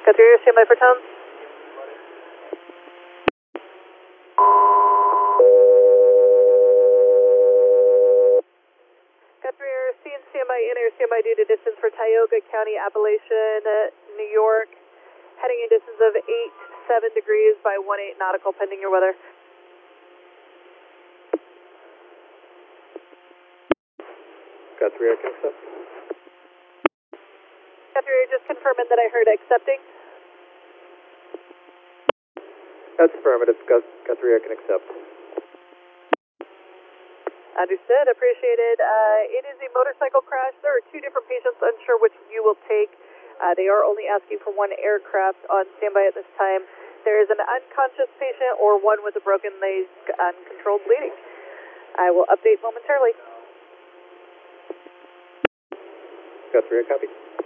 Got 3 stand by for tone. Got 3 stand by in air, stand by due to distance for Tioga County, Appalachian, New York. Heading a distance of 87 degrees by 18 nautical, pending your weather. Got 3 I can accept. Got 3 just confirming that I heard accepting. That's affirmative. Got 3 I can accept. Understood, appreciated. It is a motorcycle crash. There are 2 different patients, unsure which you will take. They are only asking for 1 aircraft on standby at this time. There is an unconscious patient or 1 with a broken leg, uncontrolled bleeding. I will update momentarily. Got 3 I copy.